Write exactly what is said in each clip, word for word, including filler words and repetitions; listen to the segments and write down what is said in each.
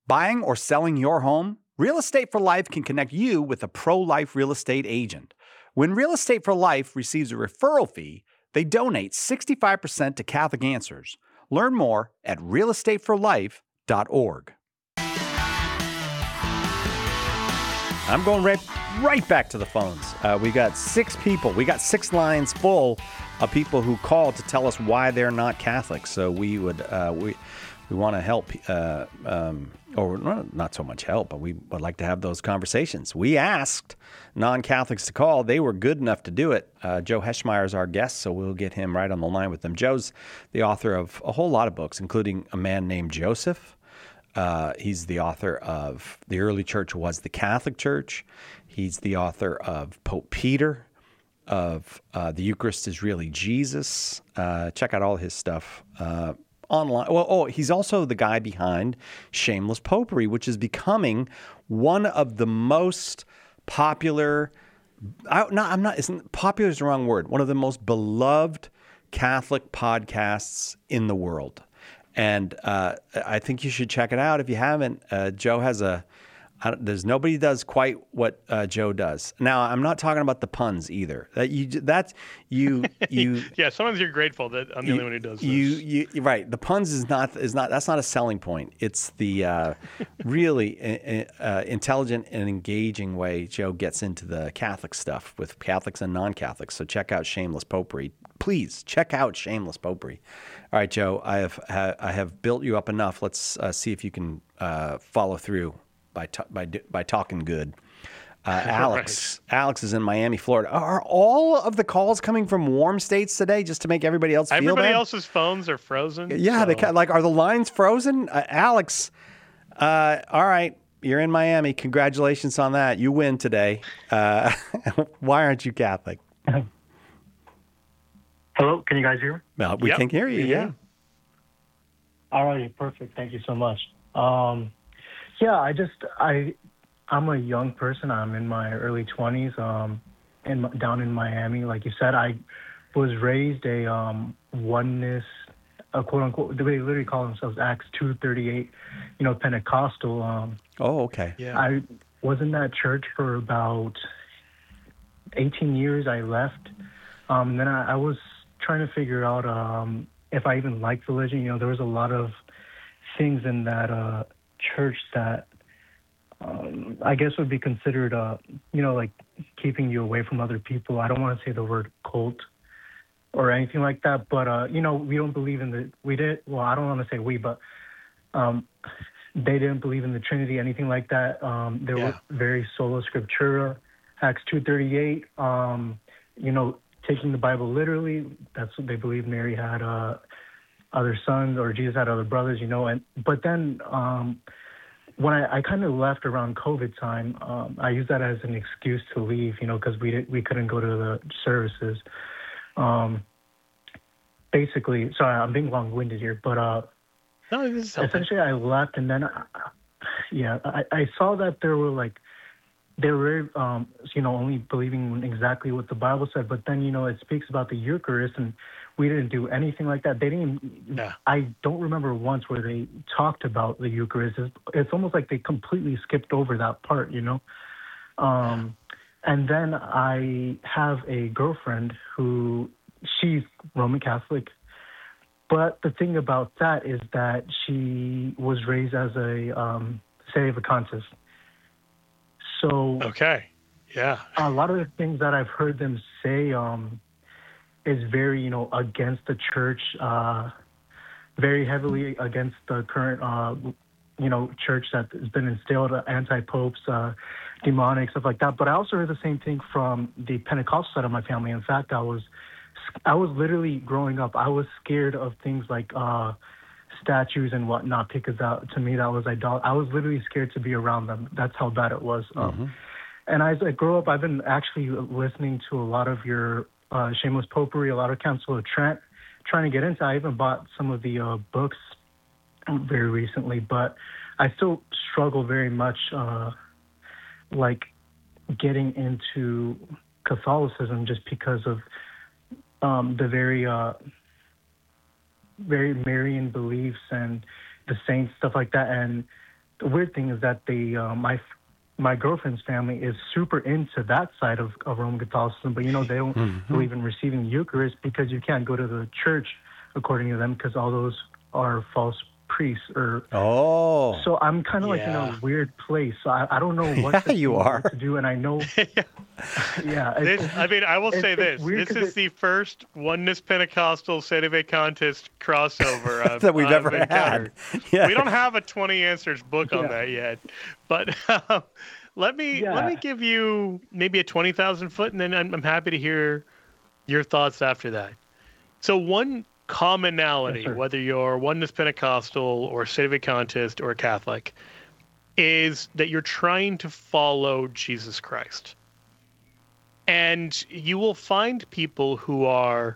Buying or selling your home? Real Estate for Life can connect you with a pro-life real estate agent. When Real Estate for Life receives a referral fee, they donate sixty-five percent to Catholic Answers. Learn more at real estate for life dot org. I'm going right, right back to the phones. Uh, we got six people. We got six lines full of people who called to tell us why they're not Catholic. So we would uh, we we want to help, uh, um, or not so much help, but we would like to have those conversations. We asked non-Catholics to call. They were good enough to do it. Uh, Joe Heschmeyer is our guest, so we'll get him right on the line with them. Joe's the author of a whole lot of books, including A Man Named Joseph. Uh, he's the author of The Early Church Was the Catholic Church. He's the author of Pope Peter, of uh, The Eucharist is Really Jesus. Uh, check out all his stuff uh, online. Well, oh, he's also the guy behind Shameless Popery, which is becoming one of the most popular, I, no, I'm not, isn't popular is the wrong word, one of the most beloved Catholic podcasts in the world. And uh, I think you should check it out if you haven't. Uh, Joe has a, I don't, there's nobody does quite what uh, Joe does. Now, I'm not talking about the puns either. That you, that's you, you. Yeah, sometimes you're grateful that I'm the you, only one who does this. You, you, you're right. The puns is not, is not. That's not a selling point. It's the uh, really uh, intelligent and engaging way Joe gets into the Catholic stuff with Catholics and non-Catholics. So check out Shameless Popery. Please check out Shameless Popery. All right, Joe, I have I have built you up enough. Let's uh, see if you can uh, follow through by t- by by talking good. Uh, Alex, right. Alex is in Miami, Florida. Are all of the calls coming from warm states today, just to make everybody else feel everybody bad? else's phones are frozen. Yeah, so. they like are the lines frozen? Uh, Alex, uh, all right, you're in Miami. Congratulations on that. You win today. Uh, why aren't you Catholic? Hello, can you guys hear me? Well, we yep. can hear you, yeah. yeah. All right, perfect. Thank you so much. Um, yeah, I just, I, I'm a young person. I'm in my early twenties, um, in, down in Miami. Like you said, I was raised a um, oneness, a quote unquote, they literally call themselves Acts two thirty-eight, you know, Pentecostal. Um, oh, okay. Yeah. I was in that church for about eighteen years. I left. Um, then I, I was trying to figure out um, if I even liked religion. You know, there was a lot of things in that uh, church that um, I guess would be considered, uh, you know, like keeping you away from other people. I don't want to say the word cult or anything like that, but, uh, you know, we don't believe in the, we did, well, I don't want to say we, but um, they didn't believe in the Trinity, anything like that. Um, they yeah. were very sola scriptura, Acts two thirty-eight, um, you know, taking the Bible literally. That's what they believe. Mary had uh, other sons, or Jesus had other brothers, you know. And but then um, when I, I kind of left around COVID time, um, I used that as an excuse to leave, you know, because we did, we couldn't go to the services. Um, basically, sorry, I'm being long-winded here, but uh, no, this is essentially I left, and then I, yeah, I, I saw that there were like. They were, um, you know, only believing in exactly what the Bible said. But then, you know, it speaks about the Eucharist, and we didn't do anything like that. They didn't. Yeah. I don't remember once where they talked about the Eucharist. It's, it's almost like they completely skipped over that part, you know. Um, and then I have a girlfriend who she's Roman Catholic, but the thing about that is that she was raised as a um, sedevacanist. So okay, yeah. A lot of the things that I've heard them say um, is very, you know, against the church, uh, very heavily against the current, uh, you know, church that has been instilled, uh, anti-popes, uh, demonic, stuff like that. But I also heard the same thing from the Pentecostal side of my family. In fact, I was, I was literally growing up, I was scared of things like uh, statues and whatnot, because that, to me that was idol. I was literally scared to be around them. That's how bad it was. Mm-hmm. Um, and as I grow up, I've been actually listening to a lot of your uh, Shameless Popery, a lot of Council of Trent, trying to get into. I even bought some of the uh, books very recently, but I still struggle very much, uh, like getting into Catholicism, just because of um, the very. Uh, very Marian beliefs and the saints, stuff like that. And the weird thing is that they, uh, my my girlfriend's family is super into that side of, of Roman Catholicism, but you know they don't Mm-hmm. believe in receiving the Eucharist because you can't go to the church according to them because all those are false priests. Or Oh. so I'm kind of like in Yeah. a weird place. So I, I don't know what Yeah, to you think, are. what to do, and I know, yeah. It's, This, I mean, I will it's- say it's this: weird this 'cause is it- the first Oneness Pentecostal Sedevacantist crossover I've, that we've I've ever had. encountered. Yeah. We don't have a twenty answers book on Yeah. that yet, but um, let me let Yeah. me give you maybe a twenty thousand foot, and then I'm, I'm happy to hear your thoughts after that. So one commonality, Yes, sir. whether you're Oneness Pentecostal or Sedevacantist or Catholic, is that you're trying to follow Jesus Christ. And you will find people who are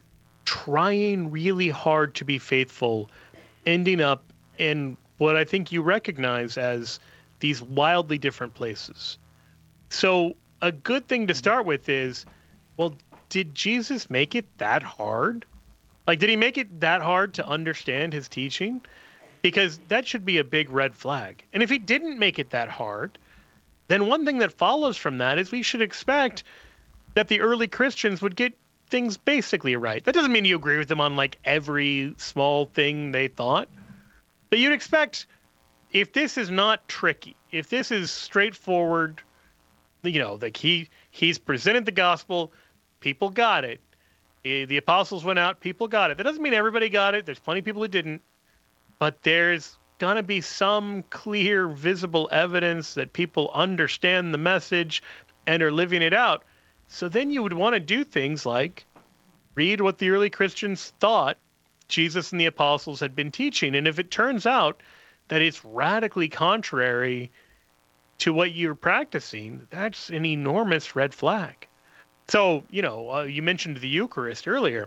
trying really hard to be faithful, ending up in what I think you recognize as these wildly different places. So, a good thing to start with is, well, did Jesus make it that hard? Like, did he make it that hard to understand his teaching? Because that should be a big red flag. And if he didn't make it that hard, then one thing that follows from that is we should expect that the early Christians would get things basically right. That doesn't mean you agree with them on like every small thing they thought, but you'd expect if this is not tricky, if this is straightforward, you know, like he he's presented the gospel, people got it. Eh, The apostles went out, people got it. That doesn't mean everybody got it. There's plenty of people who didn't, but there's gonna be some clear, visible evidence that people understand the message and are living it out. So then you would want to do things like read what the early Christians thought Jesus and the apostles had been teaching. And if it turns out that it's radically contrary to what you're practicing, that's an enormous red flag. So, you know, uh, you mentioned the Eucharist earlier.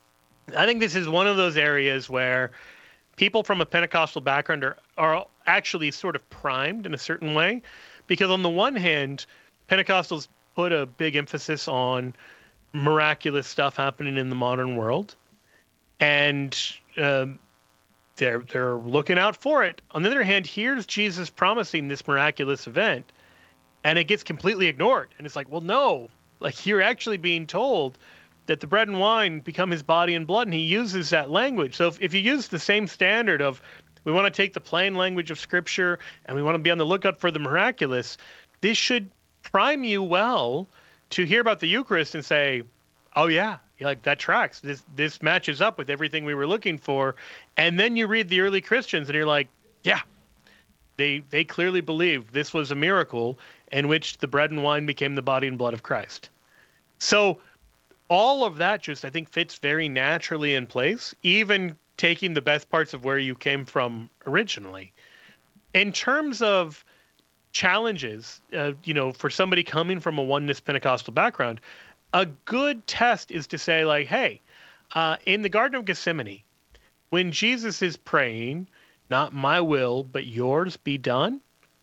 I think this is one of those areas where people from a Pentecostal background are, are actually sort of primed in a certain way. Because on the one hand, Pentecostals put a big emphasis on miraculous stuff happening in the modern world, and um, they're they're looking out for it. On the other hand, here's Jesus promising this miraculous event, and it gets completely ignored. And it's like, well, no, like you're actually being told that the bread and wine become his body and blood, and he uses that language. So if, if you use the same standard of we want to take the plain language of Scripture and we want to be on the lookout for the miraculous, this should prime you well to hear about the Eucharist and say, oh yeah, like that tracks. This this matches up with everything we were looking for. And then you read the early Christians and you're like, yeah, they they clearly believe this was a miracle in which the bread and wine became the body and blood of Christ. So all of that just, I think, fits very naturally in place, even taking the best parts of where you came from originally. In terms of challenges, uh, you know, for somebody coming from a Oneness Pentecostal background, a good test is to say, like, hey, uh, in the Garden of Gethsemane, when Jesus is praying, not my will, but yours be done,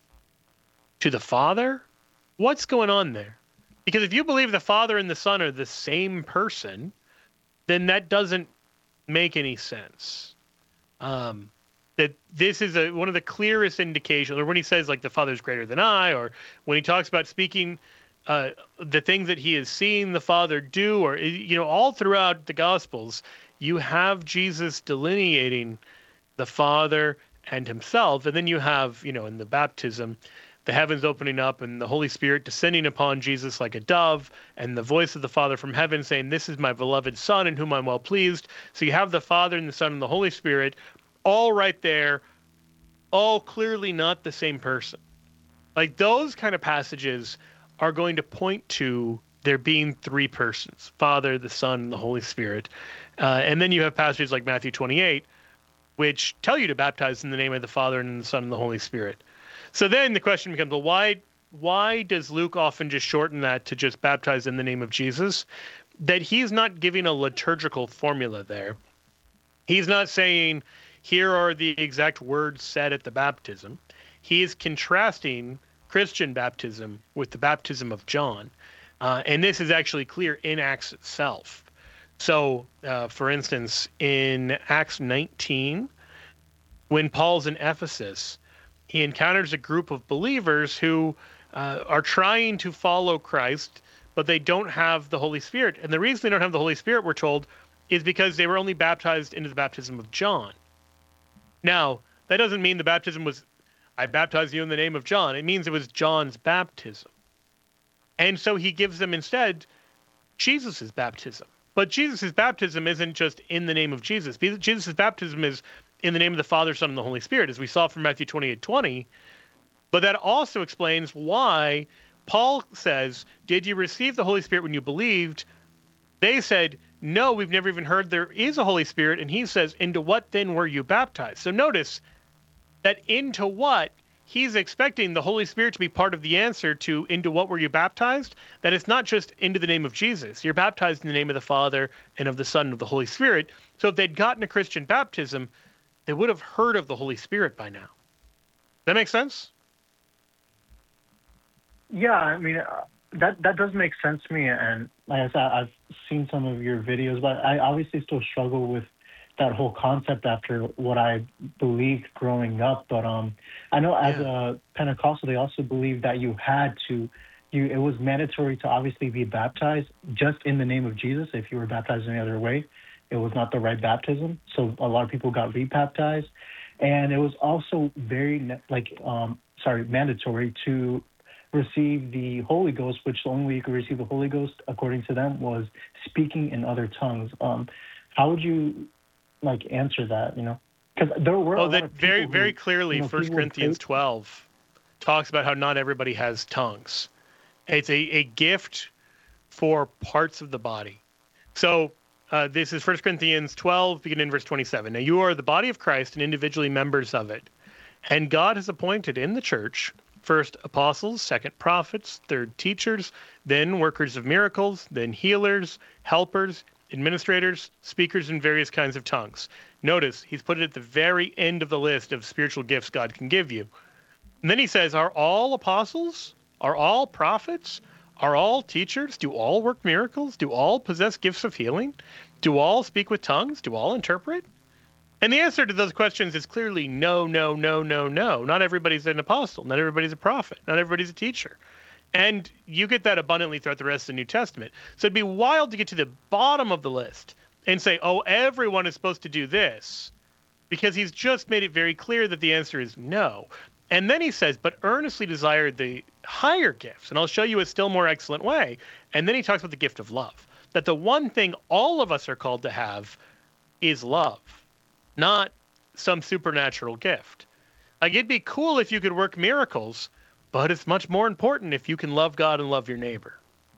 to the Father, what's going on there? Because if you believe the Father and the Son are the same person, then that doesn't make any sense. Um, that this is a, one of the clearest indications, or when he says like the Father's greater than I, or when he talks about speaking uh, the things that he has seen the Father do, or, you know, all throughout the Gospels, you have Jesus delineating the Father and himself. And then you have, you know, in the baptism, the heavens opening up and the Holy Spirit descending upon Jesus like a dove, and the voice of the Father from heaven saying, this is my beloved Son in whom I'm well pleased. So you have the Father and the Son and the Holy Spirit all right there, all clearly not the same person. Like those kind of passages are going to point to there being three persons, Father, the Son, and the Holy Spirit. Uh, and then you have passages like Matthew twenty-eight, which tell you to baptize in the name of the Father and the Son and the Holy Spirit. So then the question becomes, well, why, why does Luke often just shorten that to just baptize in the name of Jesus? That he's not giving a liturgical formula there. He's not saying, here are the exact words said at the baptism. He is contrasting Christian baptism with the baptism of John. Uh, and this is actually clear in Acts itself. So, uh, for instance, in Acts nineteen, when Paul's in Ephesus, he encounters a group of believers who uh, are trying to follow Christ, but they don't have the Holy Spirit. And the reason they don't have the Holy Spirit, we're told, is because they were only baptized into the baptism of John. Now, that doesn't mean the baptism was, I baptize you in the name of John. It means it was John's baptism. And so he gives them instead Jesus' baptism. But Jesus' baptism isn't just in the name of Jesus. Jesus' baptism is in the name of the Father, Son, and the Holy Spirit, as we saw from Matthew twenty-eight twenty. But that also explains why Paul says, did you receive the Holy Spirit when you believed? They said, no, we've never even heard there is a Holy Spirit. And he says, into what then were you baptized? So notice that into what, he's expecting the Holy Spirit to be part of the answer to into what were you baptized? That it's not just into the name of Jesus. You're baptized in the name of the Father and of the Son and of the Holy Spirit. So if they'd gotten a Christian baptism, they would have heard of the Holy Spirit by now. That make sense? Yeah, I mean, uh, that that does make sense to me. And like I said, I've seen some of your videos, but I obviously still struggle with that whole concept after what I believed growing up. But um, I know as Yeah. a Pentecostal, they also believed that you had to, you it was mandatory to obviously be baptized just in the name of Jesus. If you were baptized any other way, it was not the right baptism. So a lot of people got rebaptized. And it was also very, ne- like, um, sorry, mandatory to receive the Holy Ghost, which the only way you could receive the Holy Ghost, according to them, was speaking in other tongues. Um, how would you, like, answer that, you know? Because there were a Oh, lot that of people very, who, very clearly, you know, First people would Corinthians pray- twelve talks about how not everybody has tongues. It's a, a gift for parts of the body. So uh, this is First Corinthians twelve, beginning in verse twenty-seven. Now you are the body of Christ and individually members of it. And God has appointed in the church first apostles, second prophets, third teachers, then workers of miracles, then healers, helpers, administrators, speakers in various kinds of tongues. Notice he's put it at the very end of the list of spiritual gifts God can give you. And then he says, are all apostles? Are all prophets? Are all teachers? Do all work miracles? Do all possess gifts of healing? Do all speak with tongues? Do all interpret? And the answer to those questions is clearly no, no, no, no, no. Not everybody's an apostle. Not everybody's a prophet. Not everybody's a teacher. And you get that abundantly throughout the rest of the New Testament. So it'd be wild to get to the bottom of the list and say, oh, everyone is supposed to do this, because he's just made it very clear that the answer is no. And then he says, but earnestly desired the higher gifts. And I'll show you a still more excellent way. And then he talks about the gift of love, that the one thing all of us are called to have is love, not some supernatural gift. Like, it'd be cool if you could work miracles, but it's much more important if you can love God and love your neighbor.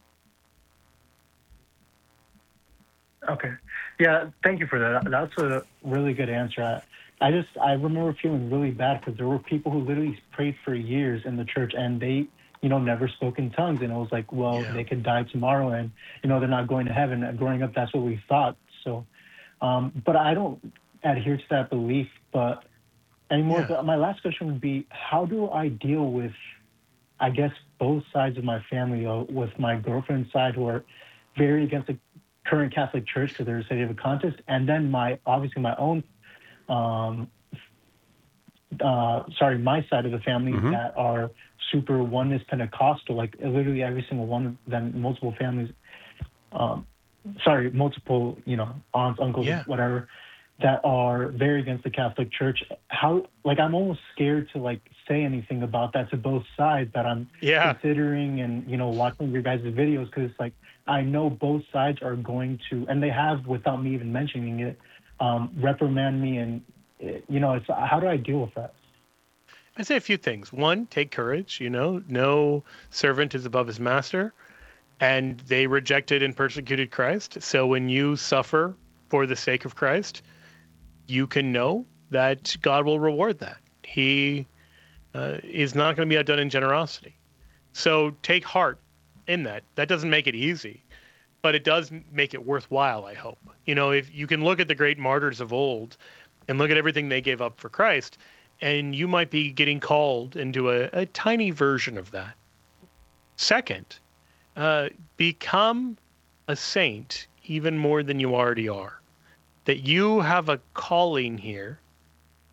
Okay. Yeah, thank you for that. That's a really good answer. I, I just, I remember feeling really bad because there were people who literally prayed for years in the church and they, you know, never spoke in tongues. And it was like, well, Yeah. they could die tomorrow and, you know, they're not going to heaven. And growing up, that's what we thought. So, um, but I don't adhere to that belief. But anymore, Yeah. but my last question would be, how do I deal with, I guess, both sides of my family, uh, with my girlfriend's side who are very against the current Catholic Church because they're a state of a contest, and then my, obviously my own, um, uh, sorry, my side of the family Mhm. that are super oneness Pentecostal, like literally every single one of them, multiple families, um, sorry, multiple, you know, aunts, uncles, Yeah. whatever, that are very against the Catholic Church. How, like, I'm almost scared to, like, say anything about that to both sides that I'm Yeah. considering and, you know, watching your guys' videos, because it's like, I know both sides are going to, and they have, without me even mentioning it, um, reprimand me. And, eh, you know, it's, how do I deal with that? I'd say a few things. One, take courage. You know, no servant is above his master, and they rejected and persecuted Christ. So when you suffer for the sake of Christ, you can know that God will reward that. He uh, is not going to be outdone in generosity. So take heart in that. That doesn't make it easy, but it does make it worthwhile, I hope. You know, if you can look at the great martyrs of old and look at everything they gave up for Christ, and you might be getting called into a, a tiny version of that. Second, uh, become a saint even more than you already are. That you have a calling here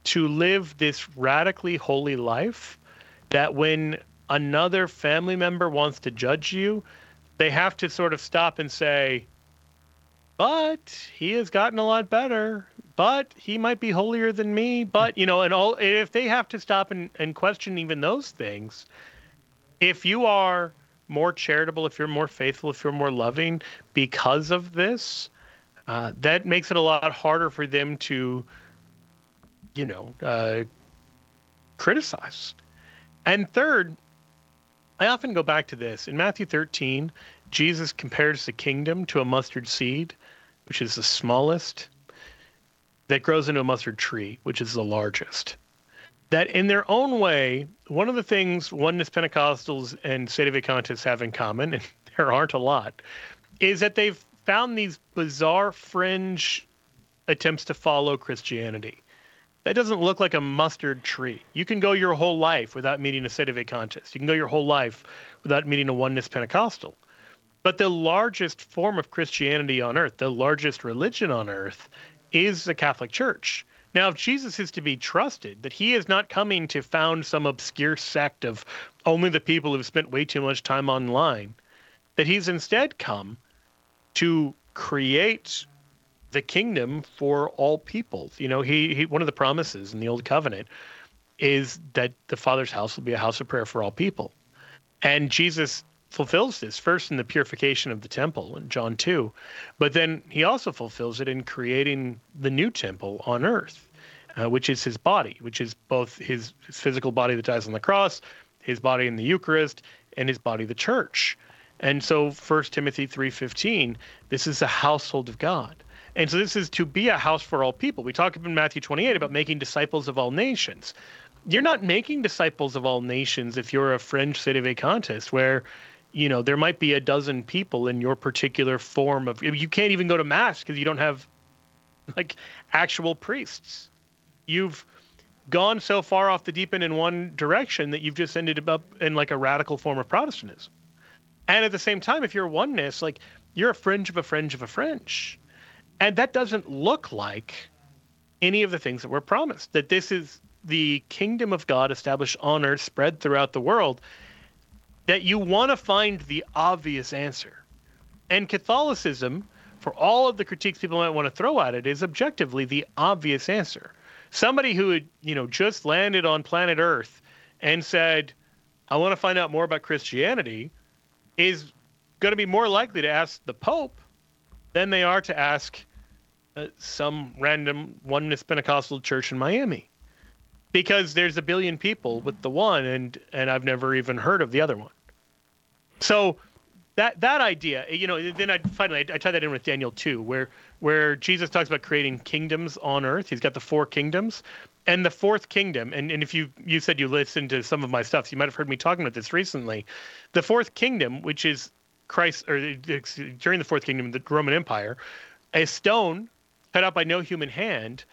to live this radically holy life that when another family member wants to judge you, they have to sort of stop and say, but he has gotten a lot better, but he might be holier than me, but, you know, and all, if they have to stop and, and question even those things, if you are more charitable, if you're more faithful, if you're more loving because of this, uh, that makes it a lot harder for them to, you know, uh, criticize. And third, I often go back to this. In Matthew thirteen, Jesus compares the kingdom to a mustard seed, which is the smallest, that grows into a mustard tree, which is the largest. That in their own way, one of the things Oneness Pentecostals and Sedevacantists have in common, and there aren't a lot, is that they've found these bizarre fringe attempts to follow Christianity. That doesn't look like a mustard tree. You can go your whole life without meeting a Sedevacantist. You can go your whole life without meeting a Oneness Pentecostal. But the largest form of Christianity on earth, the largest religion on earth, is the Catholic Church. Now, if Jesus is to be trusted, that he is not coming to found some obscure sect of only the people who've spent way too much time online, that he's instead come to create the kingdom for all peoples. You know, he, he one of the promises in the Old Covenant is that the Father's house will be a house of prayer for all people. And Jesus fulfills this first in the purification of the temple in John two, but then he also fulfills it in creating the new temple on earth, uh, which is his body, which is both his, his physical body that dies on the cross, his body in the Eucharist, and his body, the church. And so First Timothy three fifteen, this is the household of God. And so this is to be a house for all people. We talk in Matthew twenty-eight about making disciples of all nations. You're not making disciples of all nations if you're a fringe Sedevacantist where, you know, there might be a dozen people in your particular form of, you can't even go to mass because you don't have like actual priests. You've gone so far off the deep end in one direction that you've just ended up in like a radical form of Protestantism. And at the same time, if you're oneness, like you're a fringe of a fringe of a fringe. And that doesn't look like any of the things that were promised, that this is the kingdom of God established on earth, spread throughout the world, that you want to find the obvious answer. And Catholicism, for all of the critiques people might want to throw at it, is objectively the obvious answer. Somebody who had, you know, just landed on planet Earth and said, I want to find out more about Christianity, is going to be more likely to ask the Pope than they are to ask uh, some random Oneness Pentecostal church in Miami. Because there's a billion people with the one, and and I've never even heard of the other one. So that that idea, you know, then I finally I tie that in with Daniel two, where where Jesus talks about creating kingdoms on earth. He's got the four kingdoms, and the fourth kingdom. And, and if you you said you listened to some of my stuff, so you might have heard me talking about this recently. The fourth kingdom, which is Christ, or during the fourth kingdom, the Roman Empire, a stone cut out by no human hand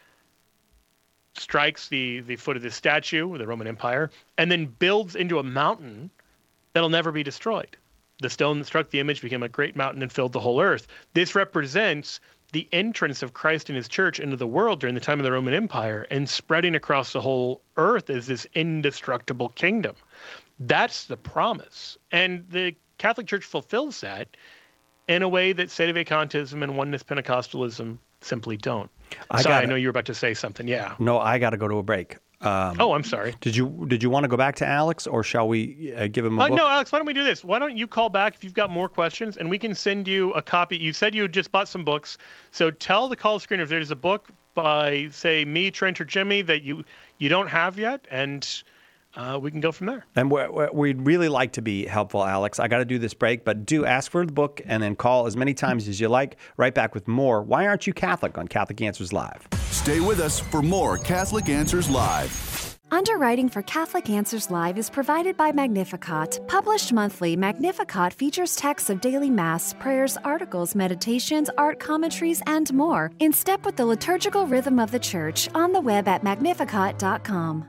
strikes the, the foot of the statue, the Roman Empire, and then builds into a mountain that'll never be destroyed. The stone that struck the image became a great mountain and filled the whole earth. This represents the entrance of Christ and his church into the world during the time of the Roman Empire and spreading across the whole earth as this indestructible kingdom. That's the promise. And the Catholic Church fulfills that in a way that Sedevacantism and Oneness Pentecostalism simply don't. I Sorry, gotta, I know you were about to say something. Yeah. No, I got to go to a break. Um, oh, I'm sorry. Did you did you want to go back to Alex, or shall we uh, give him a uh, book? No, Alex, why don't we do this? Why don't you call back if you've got more questions, and we can send you a copy. You said you just bought some books, so tell the call screener if there's a book by, say, me, Trent, or Jimmy that you, you don't have yet, and uh, we can go from there. And we're, we're, we'd really like to be helpful, Alex. I got to do this break, but do ask for the book and then call as many times as you like. Right back with more Why Aren't You Catholic on Catholic Answers Live. Stay with us for more Catholic Answers Live. Underwriting for Catholic Answers Live is provided by Magnificat. Published monthly, Magnificat features texts of daily Mass, prayers, articles, meditations, art commentaries, and more, in step with the liturgical rhythm of the Church, on the web at magnificat dot com.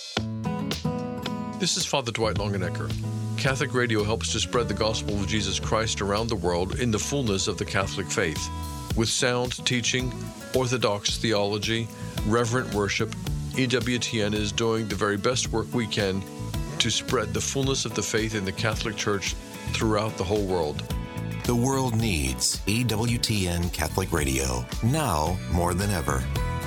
This is Father Dwight Longenecker. Catholic Radio helps to spread the gospel of Jesus Christ around the world in the fullness of the Catholic faith, with sound teaching, orthodox theology, reverent worship, E W T N is doing the very best work we can to spread the fullness of the faith in the Catholic Church throughout the whole world. The world needs E W T N Catholic Radio, now more than ever.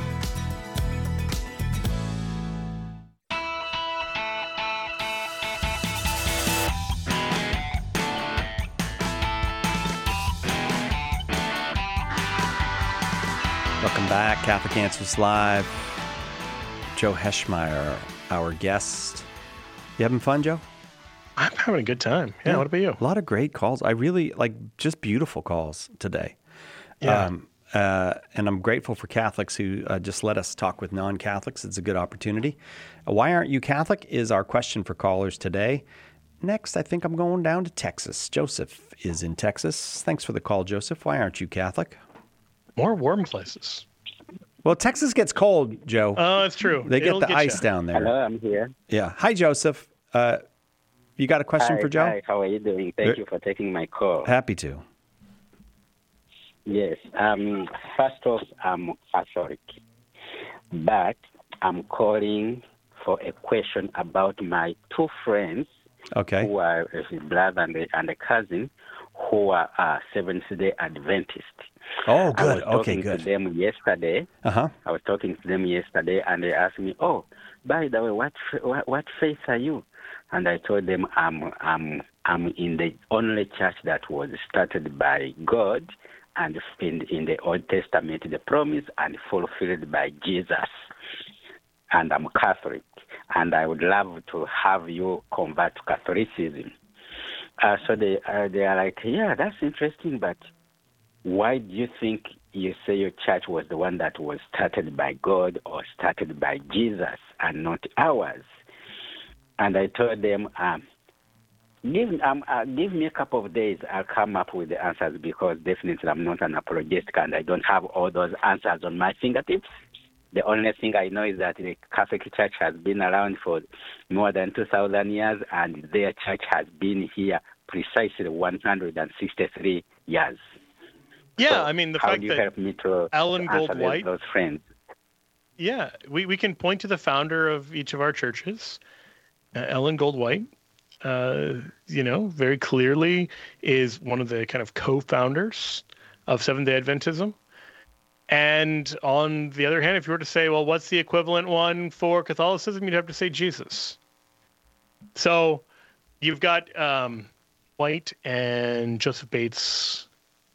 Welcome back, Catholic Answers Live. Joe Heschmeyer, our guest. You having fun, Joe? I'm having a good time. Yeah, yeah. What about you? A lot of great calls. I really, like, just beautiful calls today. Yeah. Um, uh, and I'm grateful for Catholics who uh, just let us talk with non-Catholics. It's a good opportunity. Uh, why aren't you Catholic is our question for callers today. Next, I think I'm going down to Texas. Joseph is in Texas. Thanks for the call, Joseph. Why aren't you Catholic? More warm places. Well, Texas gets cold, Joe. Oh, that's true. They get It'll the get ice you. down there. Hello, I'm here. Yeah. Hi, Joseph. Uh, you got a question hi, for Joe? Hi, how are you doing? Thank Very- you for taking my call. Happy to. Yes. Um, first off, I'm Catholic, but I'm calling for a question about my two friends Okay. who are his brother and a, and a cousin who are uh, Seventh-day Adventists. Oh, I good. was Okay, talking good. to them yesterday. Uh-huh. I was talking to them yesterday, and they asked me, "Oh, by the way, what f- what, what faith are you?" And I told them, "I'm I'm I'm in the only church that was started by God, and in in the Old Testament, the promise and fulfilled by Jesus. And I'm Catholic, and I would love to have you convert to Catholicism." Uh, so they uh, they are like, "Yeah, that's interesting, but why do you think you say your church was the one that was started by God or started by Jesus and not ours?" And I told them, um, give, um, uh, give me a couple of days. I'll come up with the answers, because definitely I'm not an apologetic and I don't have all those answers on my fingertips. The only thing I know is that the Catholic Church has been around for more than two thousand years, and their church has been here precisely one hundred sixty-three years. Yeah, So I mean, the how fact do you that help me to Ellen to answer Gold White- those friends? Yeah, we, we can point to the founder of each of our churches, uh, Ellen Gold White. Uh, you know, very clearly is one of the kind of co-founders of Seventh-day Adventism. And on the other hand, if you were to say, well, what's the equivalent one for Catholicism, you'd have to say Jesus. So you've got um, White and Joseph Bates,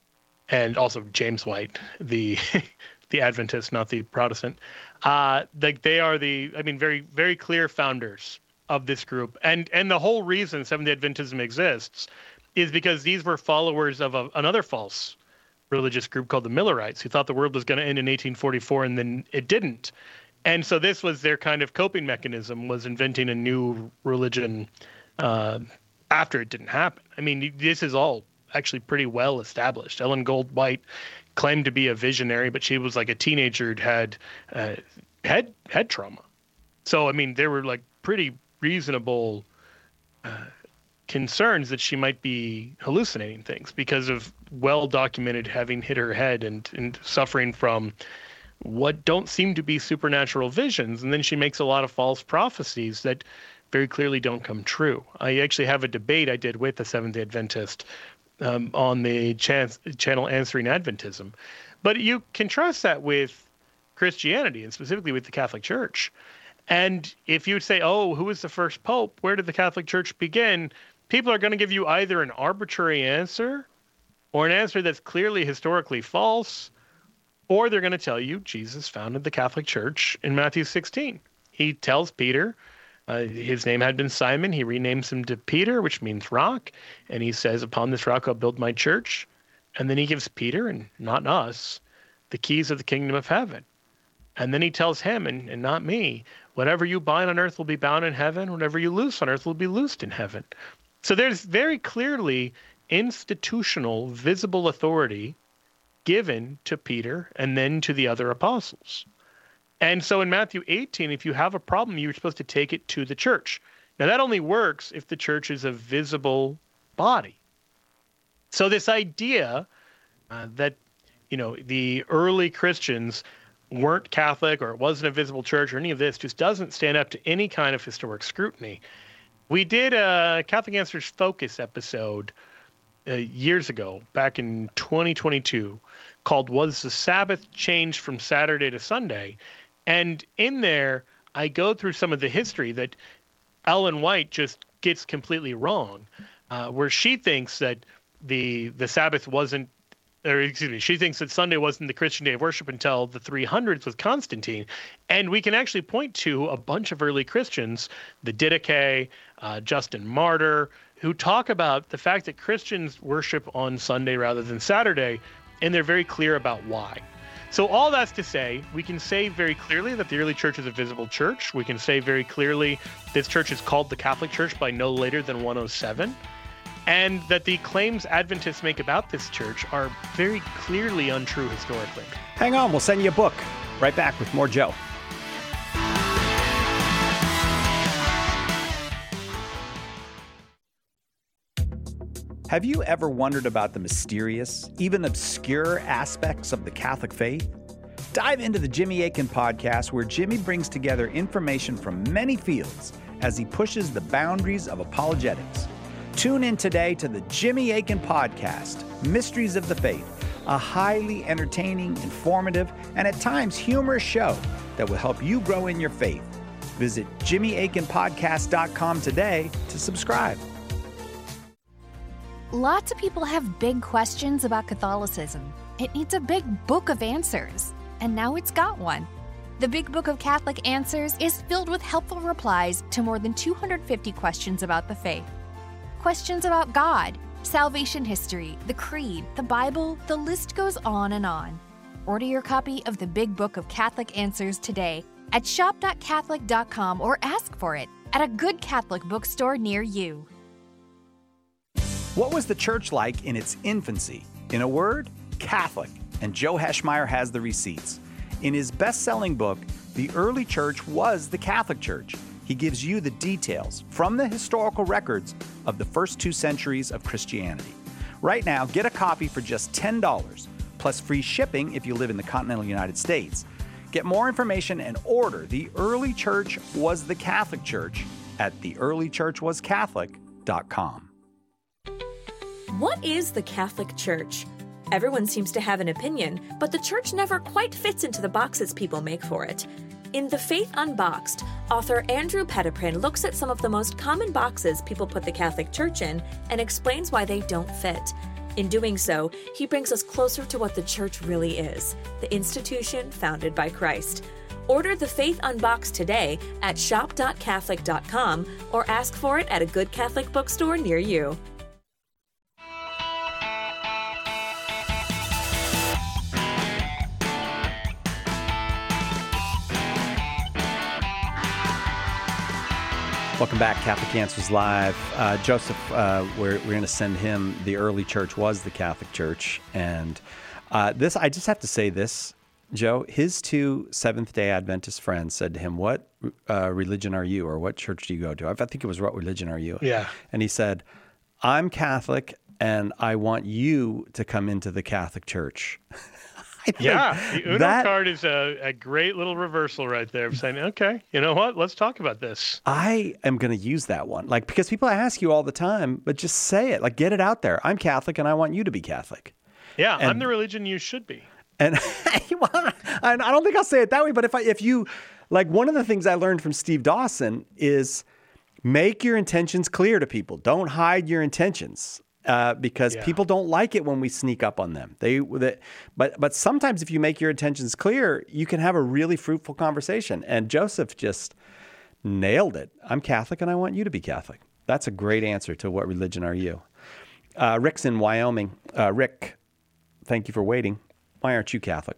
and also James White, the the Adventist, not the Protestant. Uh, like they are the, I mean, very very clear founders of this group, and and the whole reason Seventh-day Adventism exists is because these were followers of a, another false religious group called the Millerites, who thought the world was going to end in eighteen forty-four, and then it didn't. And so this was their kind of coping mechanism, was inventing a new religion uh, after it didn't happen. I mean, this is all actually pretty well established. Ellen Gold White claimed to be a visionary, but she was like a teenager who'd had uh, head head trauma. So I mean, there were like pretty reasonable uh, concerns that she might be hallucinating things because of well-documented having hit her head and, and suffering from what don't seem to be supernatural visions. And then she makes a lot of false prophecies that very clearly don't come true. I actually have a debate I did with a Seventh-day Adventist um, on the chance, channel Answering Adventism. But you contrast that with Christianity, and specifically with the Catholic Church. And if you say, oh, who was the first pope? Where did the Catholic Church begin? People are going to give you either an arbitrary answer or an answer that's clearly historically false, or they're going to tell you Jesus founded the Catholic Church in Matthew sixteen. He tells Peter, uh, his name had been Simon. He renames him to Peter, which means rock. And he says, upon this rock I'll build my church. And then he gives Peter, and not us, the keys of the kingdom of heaven. And then he tells him, and, and not me, whatever you bind on earth will be bound in heaven. Whatever you loose on earth will be loosed in heaven. So there's very clearly institutional, visible authority given to Peter and then to the other apostles. And so in Matthew eighteen, if you have a problem, you're supposed to take it to the church. Now, that only works if the church is a visible body. So this idea uh, that, you know, the early Christians weren't Catholic or it wasn't a visible church or any of this just doesn't stand up to any kind of historic scrutiny. We did a Catholic Answers Focus episode uh, years ago, back in twenty twenty-two, called Was the Sabbath Changed from Saturday to Sunday? And in there, I go through some of the history that Ellen White just gets completely wrong, uh, where she thinks that the the Sabbath wasn't, or excuse me, she thinks that Sunday wasn't the Christian day of worship until the three hundreds with Constantine. And we can actually point to a bunch of early Christians, the Didache, uh, Justin Martyr, who talk about the fact that Christians worship on Sunday rather than Saturday, and they're very clear about why. So all that's to say, we can say very clearly that the early church is a visible church. We can say very clearly this church is called the Catholic Church by no later than one oh seven. And that the claims Adventists make about this church are very clearly untrue historically. Hang on, we'll send you a book. Right back with more Joe. Have you ever wondered about the mysterious, even obscure aspects of the Catholic faith? Dive into the Jimmy Akin podcast, where Jimmy brings together information from many fields as he pushes the boundaries of apologetics. Tune in today to the Jimmy Akin podcast, Mysteries of the Faith, a highly entertaining, informative, and at times humorous show that will help you grow in your faith. Visit jimmy akin podcast dot com today to subscribe. Lots of people have big questions about Catholicism. It needs a big book of answers, and now it's got one. The Big Book of Catholic Answers is filled with helpful replies to more than two hundred fifty questions about the faith. Questions about God, salvation history, the Creed, the Bible, the list goes on and on. Order your copy of the Big Book of Catholic Answers today at shop dot catholic dot com or ask for it at a good Catholic bookstore near you. What was the church like in its infancy? In a word, Catholic. And Joe Heschmeyer has the receipts. In his best-selling book, The Early Church Was the Catholic Church, he gives you the details from the historical records of the first two centuries of Christianity. Right now, get a copy for just ten dollars, plus free shipping if you live in the continental United States. Get more information and order The Early Church Was the Catholic Church at the early church was catholic dot com. What is the Catholic Church? Everyone seems to have an opinion, but the church never quite fits into the boxes people make for it. In The Faith Unboxed, author Andrew Petiprin looks at some of the most common boxes people put the Catholic Church in and explains why they don't fit. In doing so, he brings us closer to what the church really is, the institution founded by Christ. Order The Faith Unboxed today at shop dot catholic dot com or ask for it at a good Catholic bookstore near you. Welcome back, Catholic Answers Live. Uh, Joseph, uh, we're, we're going to send him The Early Church Was the Catholic Church. And uh, this, I just have to say this, Joe, his two Seventh-day Adventist friends said to him, what uh, religion are you, or what church do you go to? I think it was, what religion are you? Yeah. And he said, I'm Catholic, and I want you to come into the Catholic Church. Yeah, the Uno that, card is a, a great little reversal right there of saying, okay, you know what? Let's talk about this. I am going to use that one. Like, because people ask you all the time, but just say it. Like, get it out there. I'm Catholic, and I want you to be Catholic. Yeah, and, I'm the religion you should be. And I don't think I'll say it that way, but if I, if you, like, one of the things I learned from Steve Dawson is make your intentions clear to people. Don't hide your intentions. Uh, because yeah. people don't like it when we sneak up on them. They, they, but but sometimes if you make your intentions clear, you can have a really fruitful conversation. And Joseph just nailed it. I'm Catholic, and I want you to be Catholic. That's a great answer to what religion are you? Uh, Rick's in Wyoming. Uh, Rick, thank you for waiting. Why aren't you Catholic?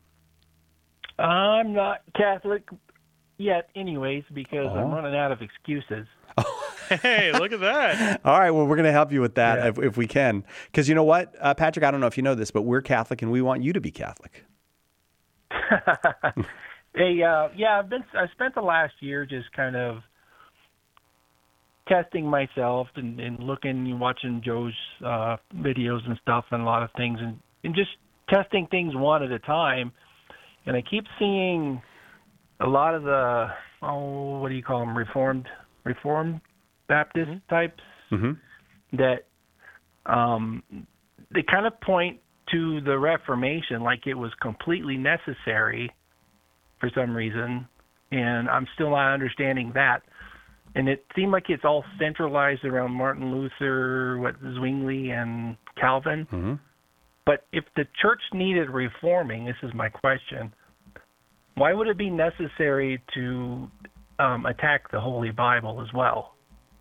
I'm not Catholic yet, anyways, because oh. I'm running out of excuses. Hey, look at that. All right, well, we're going to help you with that yeah. if, if we can. Because you know what, uh, Patrick, I don't know if you know this, but we're Catholic, and we want you to be Catholic. hey, uh, yeah, I've been. I spent the last year just kind of testing myself and, and looking and watching Joe's uh, videos and stuff and a lot of things, and, and just testing things one at a time. and I keep seeing a lot of the, oh, what do you call them, Reformed, Reformed Baptist mm-hmm. types mm-hmm. that um, they kind of point to the Reformation like it was completely necessary for some reason, and I'm still not understanding that. And it seemed like it's all centralized around Martin Luther, what Zwingli, and Calvin. Mm-hmm. But if the church needed reforming, this is my question, why would it be necessary to um, attack the Holy Bible as well?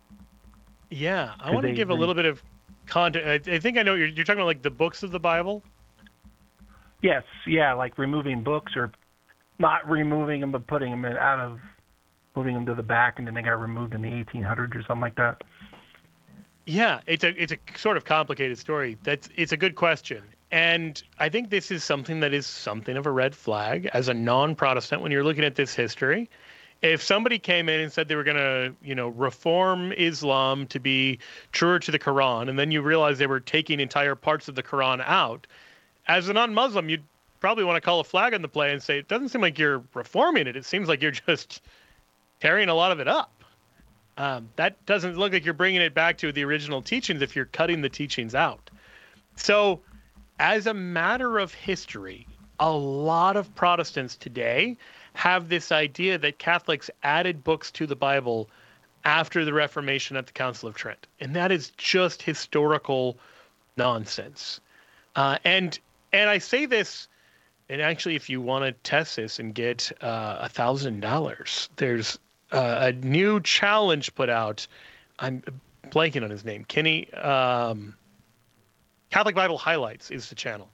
Yeah, I want to give a little bit of context. I think I know you're, you're talking about like the books of the Bible. Yes, yeah, like removing books, or not removing them but putting them out of, moving them to the back, and then they got removed in the eighteen hundreds or something like that. Yeah, it's a it's a sort of complicated story. That's it's a good question, and I think this is something that is something of a red flag as a non-Protestant when you're looking at this history. If somebody came in and said they were going to, you know, reform Islam to be truer to the Quran, and then you realize they were taking entire parts of the Quran out, as a non-Muslim, you'd probably want to call a flag on the play and say, it doesn't seem like you're reforming it. It seems like you're just tearing a lot of it up. Um, that doesn't look like you're bringing it back to the original teachings if you're cutting the teachings out. So as a matter of history, a lot of Protestants today have this idea that Catholics added books to the Bible after the Reformation at the Council of Trent. And that is just historical nonsense. Uh, and and I say this, and actually if you want to test this and get uh, one thousand dollars, there's uh, a new challenge put out. I'm blanking on his name. Kenny, um, Catholic Bible Highlights is the channel.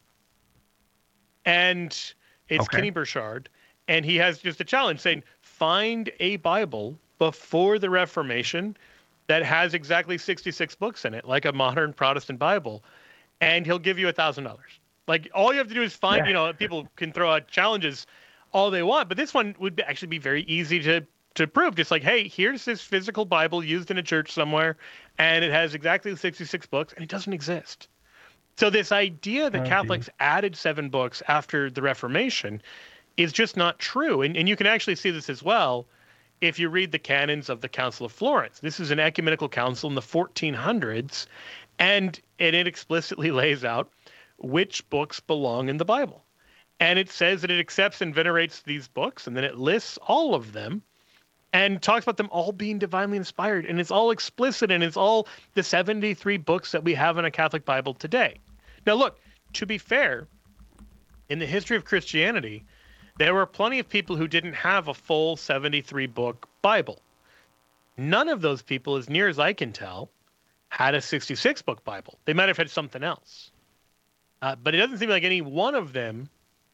And it's okay. Kenny Burchard. And he has just a challenge saying, find a Bible before the Reformation that has exactly sixty-six books in it, like a modern Protestant Bible, and he'll give you a thousand dollars. Like, all you have to do is find, yeah. you know, people can throw out challenges all they want, but this one would be, actually be very easy to, to prove. Just like, hey, here's this physical Bible used in a church somewhere, and it has exactly sixty-six books, and it doesn't exist. So this idea that oh, Catholics geez. added seven books after the Reformation is just not true. And, and you can actually see this as well if you read the canons of the Council of Florence. This is an ecumenical council in the fourteen hundreds, and it, it explicitly lays out which books belong in the Bible. And it says that it accepts and venerates these books, and then it lists all of them and talks about them all being divinely inspired. And it's all explicit, and it's all the seventy-three books that we have in a Catholic Bible today. Now, look, to be fair, in the history of Christianity, there were plenty of people who didn't have a full seventy-three book Bible. None of those people, as near as I can tell, had a sixty-six book Bible. They might have had something else. Uh, but it doesn't seem like any one of them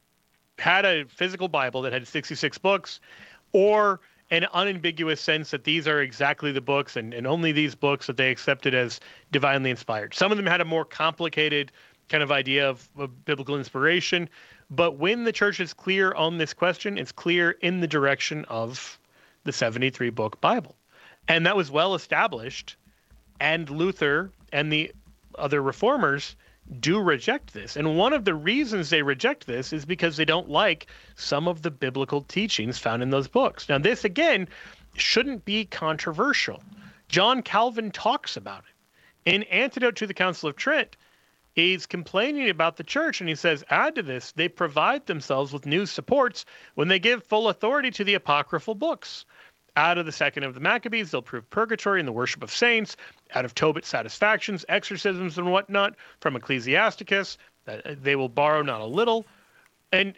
had a physical Bible that had sixty-six books, or an unambiguous sense that these are exactly the books and, and only these books that they accepted as divinely inspired. Some of them had a more complicated kind of idea of, of biblical inspiration. But when the church is clear on this question, it's clear in the direction of the seventy-three book Bible. And that was well established. And Luther and the other reformers do reject this. And one of the reasons they reject this is because they don't like some of the biblical teachings found in those books. Now, this, again, shouldn't be controversial. John Calvin talks about it. In Antidote to the Council of Trent, he's complaining about the church, and he says, add to this, they provide themselves with new supports when they give full authority to the apocryphal books. Out of the second of the Maccabees, they'll prove purgatory and the worship of saints. Out of Tobit's satisfactions, exorcisms, and whatnot from Ecclesiasticus, they will borrow not a little. And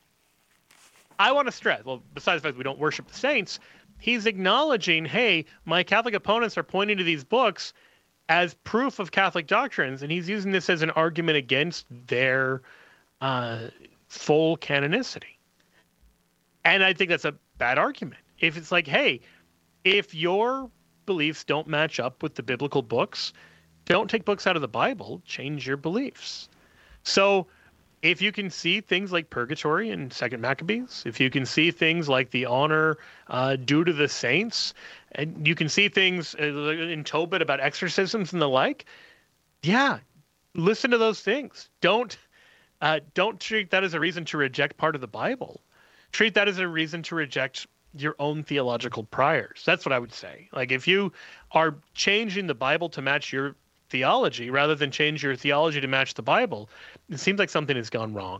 I want to stress, well, besides the fact we don't worship the saints, he's acknowledging, hey, my Catholic opponents are pointing to these books as proof of Catholic doctrines, and he's using this as an argument against their uh, full canonicity. And I think that's a bad argument. If it's like, hey, if your beliefs don't match up with the biblical books, don't take books out of the Bible, change your beliefs. So if you can see things like purgatory in Second Maccabees, if you can see things like the honor uh, due to the saints, and you can see things in Tobit about exorcisms and the like, yeah, listen to those things. Don't uh, don't treat that as a reason to reject part of the Bible. treat that as a reason to reject your own theological priors. That's what I would say. Like, if you are changing the Bible to match your theology rather than change your theology to match the Bible, it seems like something has gone wrong.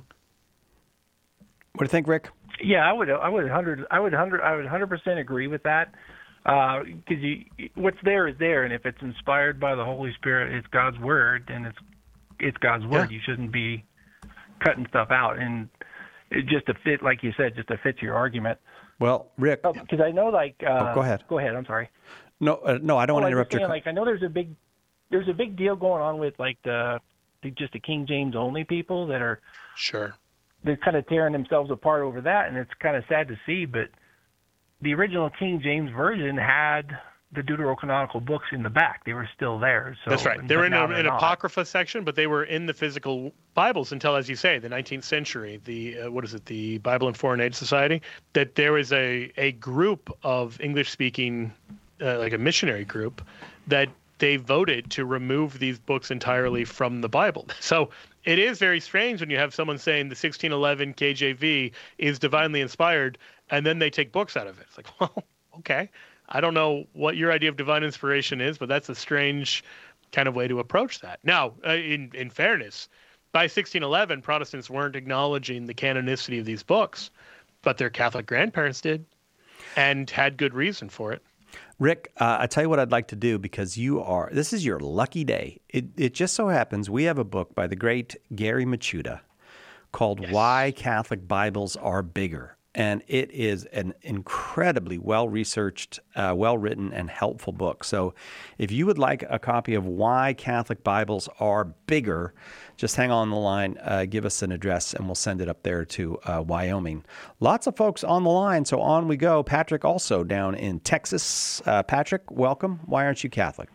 What do you think, Rick? Yeah, I would, I would hundred, I would hundred, I would hundred percent agree with that. Because uh, you, what's there is there, and if it's inspired by the Holy Spirit, it's God's word, and it's it's God's word. Yeah. You shouldn't be cutting stuff out, and it just to fit, like you said, just to fit your argument. Well, Rick, because I know, like, uh, oh, go ahead. Go ahead. I'm sorry. No, uh, no, I don't well, want to interrupt saying, your. Like, I know there's a big, there's a big deal going on with like the, the just the King James only people that are sure. They're kind of tearing themselves apart over that, and it's kind of sad to see. But the original King James version had the deuterocanonical books in the back; they were still there. So that's right. They were in a, an not. apocrypha section, but they were in the physical Bibles until, as you say, the nineteenth century. The uh, what is it? The Bible and Foreign Aid Society. That there was a a group of English-speaking, uh, like a missionary group, that they voted to remove these books entirely from the Bible. So it is very strange when you have someone saying the sixteen eleven K J V is divinely inspired, and then they take books out of it. It's like, well, okay. I don't know what your idea of divine inspiration is, but that's a strange kind of way to approach that. Now, uh, in, in fairness, by sixteen eleven, Protestants weren't acknowledging the canonicity of these books, but their Catholic grandparents did and had good reason for it. Rick, uh, I tell you what I'd like to do, because you are, this is your lucky day. It, it just so happens we have a book by the great Gary Machuda called yes. Why Catholic Bibles Are Bigger. And it is an incredibly well-researched, uh, well-written, and helpful book. So if you would like a copy of Why Catholic Bibles Are Bigger, just hang on the line, uh, give us an address, and we'll send it up there to uh, Wyoming. Lots of folks on the line, so on we go. Patrick also down in Texas. Uh, Patrick, welcome. Why aren't you Catholic?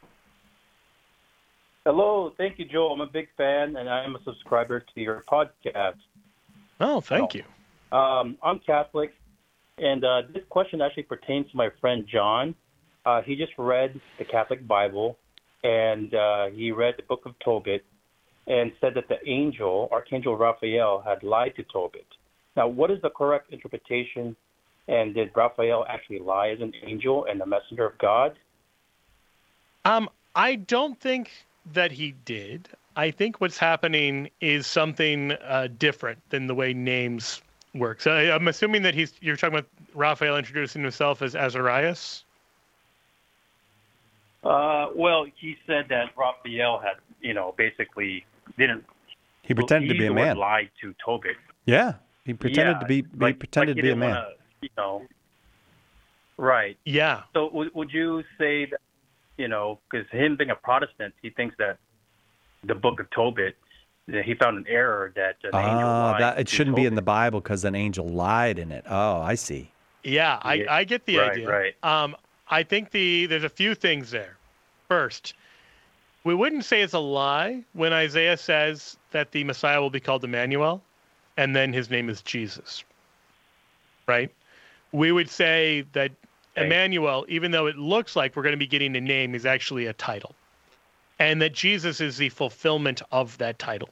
Hello. Thank you, Joel. I'm a big fan, and I am a subscriber to your podcast. Oh, thank so, you. Um, I'm Catholic, and uh, this question actually pertains to my friend John. Uh, he just read the Catholic Bible, and uh, he read the Book of Tobit, and said that the angel, Archangel Raphael, had lied to Tobit. Now, what is the correct interpretation, and did Raphael actually lie as an angel and a messenger of God? Um, I don't think that he did. I think what's happening is something uh, different than the way names work. So I'm assuming that he's you're talking about Raphael introducing himself as Azarias? Uh, well, he said that Raphael had, you know, basically didn't. He pretended to be a man. Lied to Tobit. Yeah, he pretended yeah, to be. like, he pretended like to be a man. Wanna, you know. Right. Yeah. So w- would you say that, you know, because him being a Protestant, he thinks that the Book of Tobit, he found an error that an ah, angel lied that it to shouldn't Tobit. be in the Bible because an angel lied in it. Oh, I see. Yeah, I, Yeah, I get the right, idea. right. Um, I think the there's a few things there. First, we wouldn't say it's a lie when Isaiah says that the Messiah will be called Emmanuel, and then his name is Jesus. Right? We would say that Okay. Emmanuel, even though it looks like we're going to be getting a name, is actually a title. And that Jesus is the fulfillment of that title.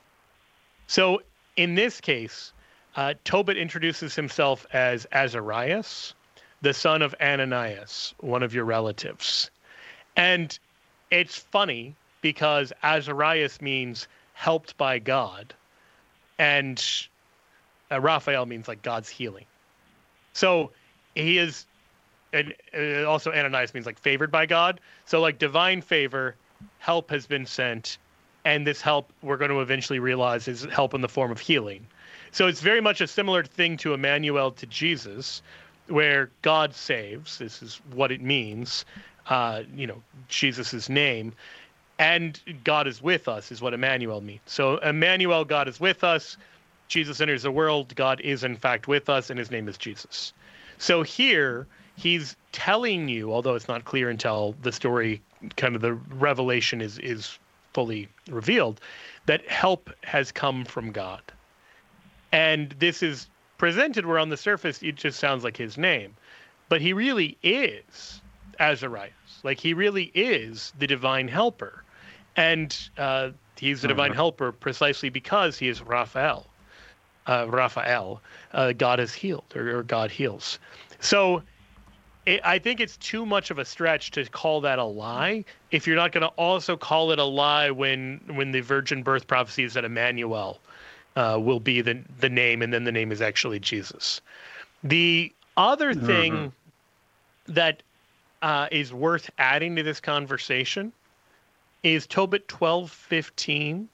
So in this case, uh, Tobit introduces himself as Azarias, the son of Ananias, one of your relatives. And it's funny because Azarias means helped by God, and uh, Raphael means like God's healing. So he is, and uh, also Ananias means like favored by God. So like divine favor, help has been sent, and this help we're going to eventually realize is help in the form of healing. So it's very much a similar thing to Emmanuel to Jesus, where God saves. This is what it means. Uh, you know, Jesus' name, and God is with us is what Emmanuel means. So Emmanuel, God is with us. Jesus enters the world. God is in fact with us, and his name is Jesus. So here he's telling you, although it's not clear until the story, kind of the revelation is is fully revealed, that help has come from God. And this is presented where on the surface it just sounds like his name, but he really is Azarias. Like he really is the divine helper, and uh, he's the divine helper precisely because he is Raphael. uh, Raphael, uh, God is healed, or, or God heals. So it, I think it's too much of a stretch to call that a lie if you're not going to also call it a lie when when the virgin birth prophecy is that Emmanuel uh, will be the, the name, and then the name is actually Jesus. The other thing mm-hmm. that uh, is worth adding to this conversation is Tobit twelve fifteen,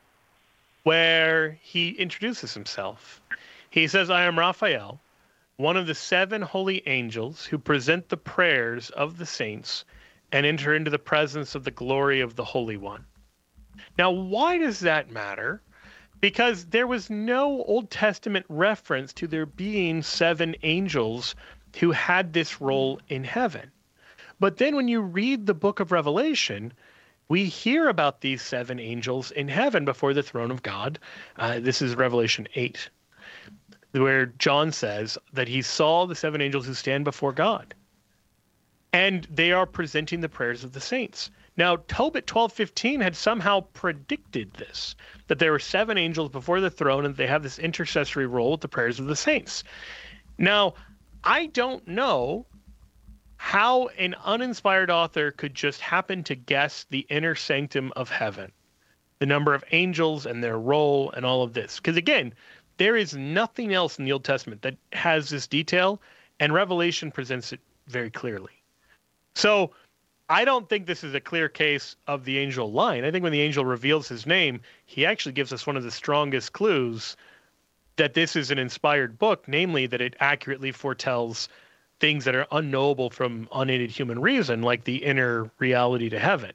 where he introduces himself. He says, I am Raphael, one of the seven holy angels who present the prayers of the saints and enter into the presence of the glory of the Holy One. Now, why does that matter? Because there was no Old Testament reference to there being seven angels who had this role in heaven. But then when you read the book of Revelation, we hear about these seven angels in heaven before the throne of God. Uh, this is Revelation eight, where John says that he saw the seven angels who stand before God. And they are presenting the prayers of the saints. Now, Tobit twelve fifteen had somehow predicted this, that there were seven angels before the throne and they have this intercessory role with the prayers of the saints. Now, I don't know how an uninspired author could just happen to guess the inner sanctum of heaven, the number of angels and their role and all of this. Because again, there is nothing else in the Old Testament that has this detail, and Revelation presents it very clearly. So I don't think this is a clear case of the angel lying. I think when the angel reveals his name, he actually gives us one of the strongest clues that this is an inspired book, namely that it accurately foretells things that are unknowable from unaided human reason, like the inner reality to heaven.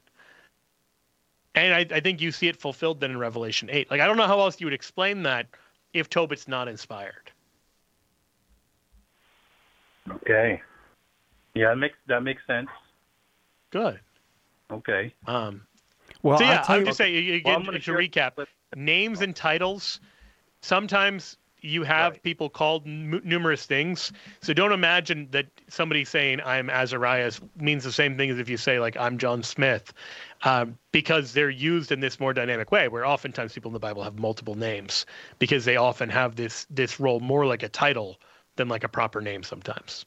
And I, I think you see it fulfilled then in Revelation eight. Like, I don't know how else you would explain that if Tobit's not inspired. Okay. Yeah, that makes that makes sense. Good. Okay. Um. Well, so yeah, I would just say again well, to share, recap: names and titles. Sometimes you have right. people called m- numerous things. So don't imagine that somebody saying I'm Azarias means the same thing as if you say like I'm John Smith, um, because they're used in this more dynamic way, where oftentimes people in the Bible have multiple names because they often have this this role more like a title than like a proper name sometimes.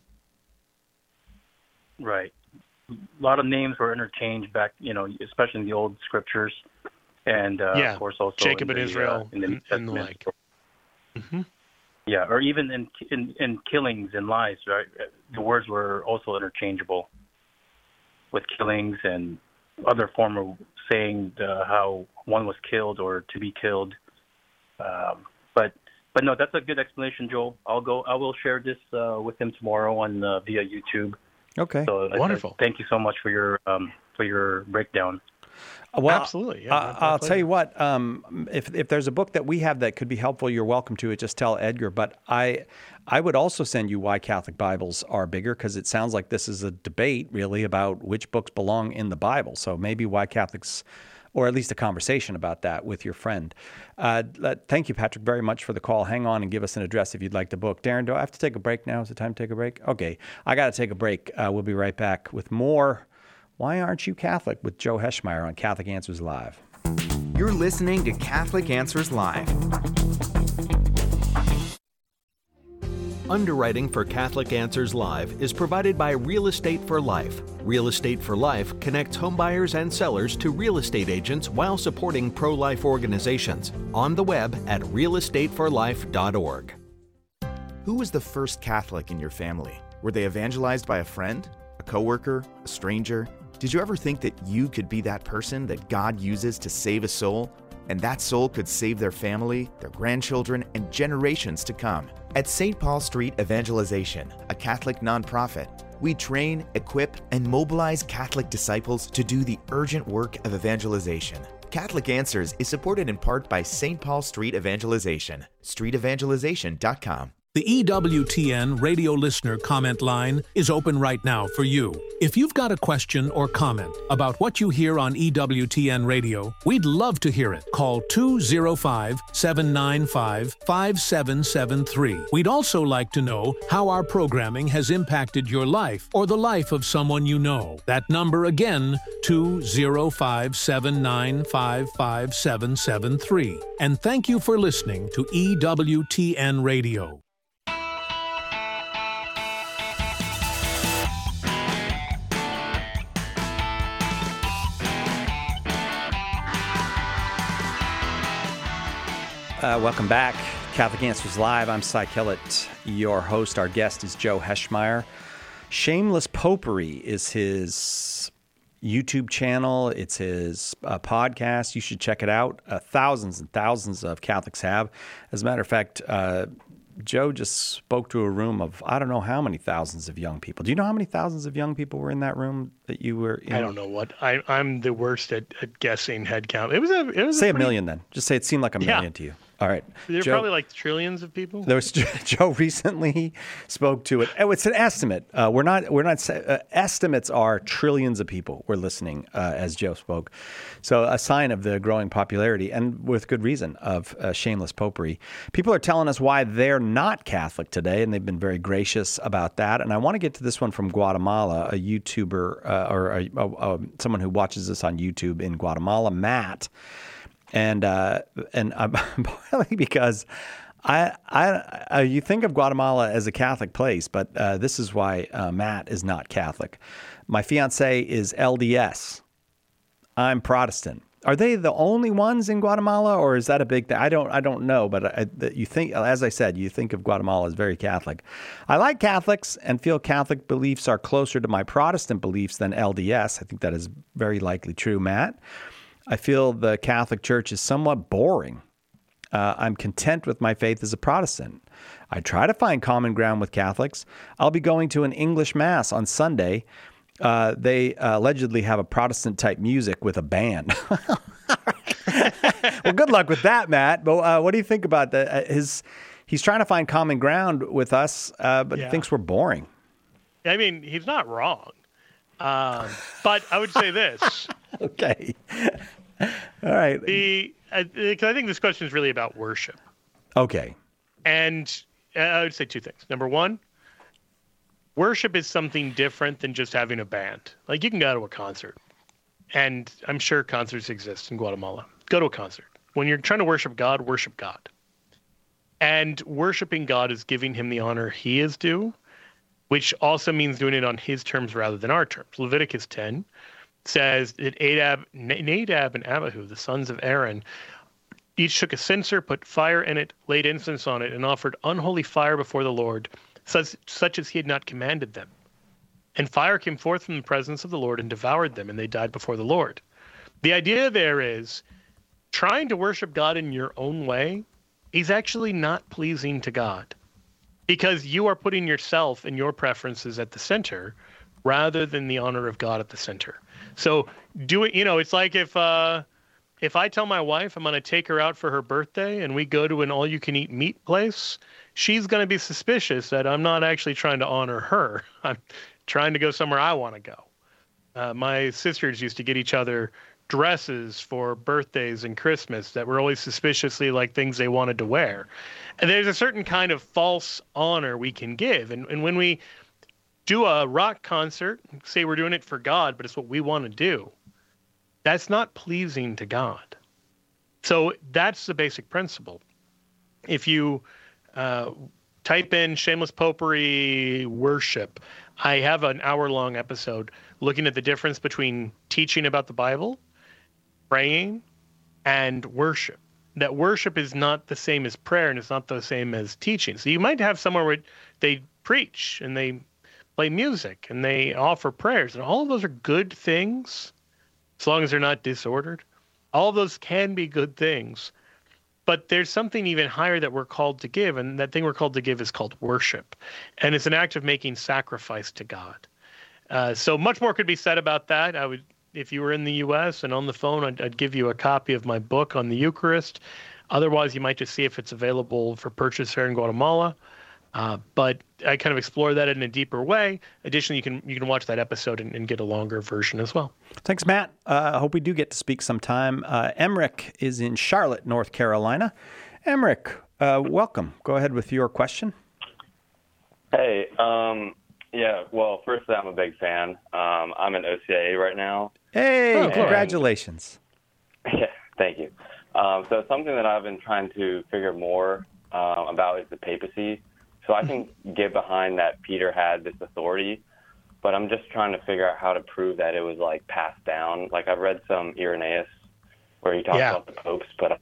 Right. A lot of names were interchanged back, you know, especially in the old scriptures, and uh, yeah. of course also Jacob in and the, Israel uh, in the New and the Testament. like. Mm-hmm. Yeah, or even in, in in killings and lies, right? The words were also interchangeable with killings and other form of saying uh, how one was killed or to be killed. Um, but but no, that's a good explanation, Joel. I'll go. I will share this uh, with him tomorrow on uh, via YouTube. Okay. So, wonderful. I, thank you so much for your um, for your breakdown. Well, absolutely. Yeah, uh, I'll tell you what. Um, if if there's a book that we have that could be helpful, you're welcome to it. Just tell Edgar. But I, I would also send you Why Catholic Bibles Are Bigger, because it sounds like this is a debate really about which books belong in the Bible. So maybe Why Catholics, or at least a conversation about that with your friend. Uh, thank you, Patrick, very much for the call. Hang on and give us an address if you'd like the book. Darren, do I have to take a break now? Is it time to take a break? Okay, I got to take a break. Uh, we'll be right back with more Why Aren't You Catholic with Joe Heschmeyer on Catholic Answers Live. You're listening to Catholic Answers Live. Underwriting for Catholic Answers Live is provided by Real Estate for Life. Real Estate for Life connects homebuyers and sellers to real estate agents while supporting pro-life organizations. On the web at real estate for life dot org. Who was the first Catholic in your family? Were they evangelized by a friend, a coworker, a stranger? Did you ever think that you could be that person that God uses to save a soul? And that soul could save their family, their grandchildren, and generations to come. At Saint Paul Street Evangelization, a Catholic nonprofit, we train, equip, and mobilize Catholic disciples to do the urgent work of evangelization. Catholic Answers is supported in part by Saint Paul Street Evangelization, street evangelization dot com. The E W T N radio listener comment line is open right now for you. If you've got a question or comment about what you hear on E W T N radio, we'd love to hear it. Call two oh five, seven nine five, five seven seven three. We'd also like to know how our programming has impacted your life or the life of someone you know. That number again, two oh five, seven nine five, five seven seven three. And thank you for listening to E W T N Radio. Uh, welcome back. Catholic Answers Live. I'm Cy Kellett, your host. Our guest is Joe Heschmeyer. Shameless Popery is his YouTube channel. It's his uh, podcast. You should check it out. Uh, thousands and thousands of Catholics have. As a matter of fact, uh, Joe just spoke to a room of I don't know how many thousands of young people. Do you know how many thousands of young people were in that room that you were in? I don't know what. I, I'm the worst at, at guessing head count. It was a. It was say a, a pretty, million then. Just say it seemed like a million yeah. to you. All right. There are Joe, probably like trillions of people. There was Joe recently spoke to it. Oh, it's an estimate. Uh, we're not. We're not. Uh, estimates are trillions of people were listening uh, as Joe spoke. So a sign of the growing popularity, and with good reason, of uh, Shameless Popery. People are telling us why they're not Catholic today, and they've been very gracious about that. And I want to get to this one from Guatemala, a YouTuber uh, or a, a, a, someone who watches this on YouTube in Guatemala, Matt. And uh, and uh, partly because I I uh, you think of Guatemala as a Catholic place, but uh, this is why uh, Matt is not Catholic. My fiance is L D S. I'm Protestant. Are they the only ones in Guatemala, or is that a big thing? I don't I don't know, but I, you think, as I said, you think of Guatemala as very Catholic. I like Catholics and feel Catholic beliefs are closer to my Protestant beliefs than L D S. I think that is very likely true, Matt. I feel the Catholic Church is somewhat boring. Uh, I'm content with my faith as a Protestant. I try to find common ground with Catholics. I'll be going to an English Mass on Sunday. Uh, they uh, allegedly have a Protestant-type music with a band. Well, good luck with that, Matt. But uh, what do you think about that? Uh, his, he's trying to find common ground with us, uh, but Yeah. thinks we're boring. I mean, he's not wrong. Um, but I would say this. Okay. All right. The uh, 'cause I think this question is really about worship. Okay. And I would say two things. Number one, worship is something different than just having a band. Like you can go to a concert, and I'm sure concerts exist in Guatemala. Go to a concert. When you're trying to worship God, worship God. And worshiping God is giving him the honor he is due, which also means doing it on his terms rather than our terms. Leviticus ten says that Nadab, Nadab and Abihu, the sons of Aaron, each took a censer, put fire in it, laid incense on it, and offered unholy fire before the Lord, such, such as he had not commanded them. And fire came forth from the presence of the Lord and devoured them, and they died before the Lord. The idea there is trying to worship God in your own way is actually not pleasing to God, because you are putting yourself and your preferences at the center rather than the honor of God at the center. So do it, you know, it's like if uh, if I tell my wife I'm going to take her out for her birthday and we go to an all-you-can-eat meat place, she's going to be suspicious that I'm not actually trying to honor her. I'm trying to go somewhere I want to go. Uh, my sisters used to get each other dresses for birthdays and Christmas that were always suspiciously like things they wanted to wear. And there's a certain kind of false honor we can give. And, and when we do a rock concert, say we're doing it for God, but it's what we want to do, that's not pleasing to God. So that's the basic principle. If you uh, type in Shameless Popery worship, I have an hour-long episode looking at the difference between teaching about the Bible, praying, and worship. That worship is not the same as prayer, and it's not the same as teaching. So you might have somewhere where they preach and they play music and they offer prayers, and all of those are good things as long as they're not disordered. All of those can be good things, but there's something even higher that we're called to give, and that thing we're called to give is called worship, and it's an act of making sacrifice to God. Uh, so much more could be said about that. I would, if you were in the U S and on the phone, I'd, I'd give you a copy of my book on the Eucharist. Otherwise, you might just see if it's available for purchase here in Guatemala. Uh, but I kind of explore that in a deeper way. Additionally, you can you can watch that episode and, and get a longer version as well. Thanks, Matt. Uh, I hope we do get to speak sometime. Uh, Emmerich is in Charlotte, North Carolina. Emmerich, uh, welcome. Go ahead with your question. Hey, um, yeah, well, firstly, I'm a big fan. Um, I'm in O C I A right now. Hey, And- congratulations. Yeah, thank you. Um, so something that I've been trying to figure more um, about is the papacy. So I can get behind that Peter had this authority, but I'm just trying to figure out how to prove that it was, like, passed down. Like, I've read some Irenaeus where he talks Yeah. about the popes, but I'm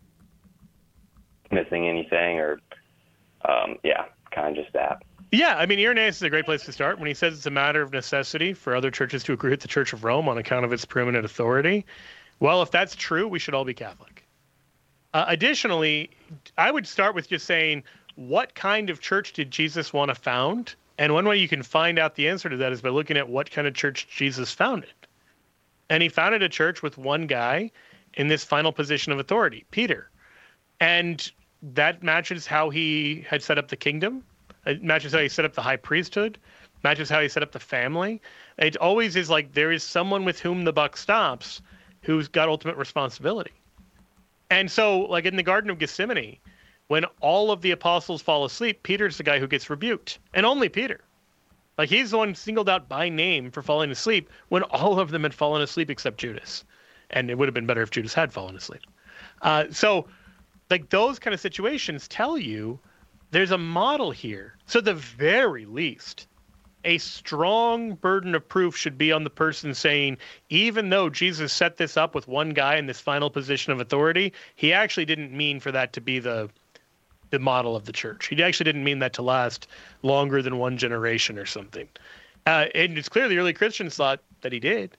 missing anything or, um, yeah, kind of just that. Yeah, I mean, Irenaeus is a great place to start when he says it's a matter of necessity for other churches to agree with the Church of Rome on account of its preeminent authority. Well, if that's true, we should all be Catholic. Uh, additionally, I would start with just saying, what kind of church did Jesus want to found? And one way you can find out the answer to that is by looking at what kind of church Jesus founded. And he founded a church with one guy in this final position of authority, Peter. And that matches how he had set up the kingdom. It matches how he set up the high priesthood, matches how he set up the family. It always is like there is someone with whom the buck stops who's got ultimate responsibility. And so, like in the Garden of Gethsemane, when all of the apostles fall asleep, Peter's the guy who gets rebuked, and only Peter. Like he's the one singled out by name for falling asleep when all of them had fallen asleep except Judas. And it would have been better if Judas had fallen asleep. Uh, so, like those kind of situations tell you there's a model here. So, at the very least, a strong burden of proof should be on the person saying, even though Jesus set this up with one guy in this final position of authority, he actually didn't mean for that to be the the model of the church. He actually didn't mean that to last longer than one generation or something. Uh, and it's clear the early Christians thought that he did.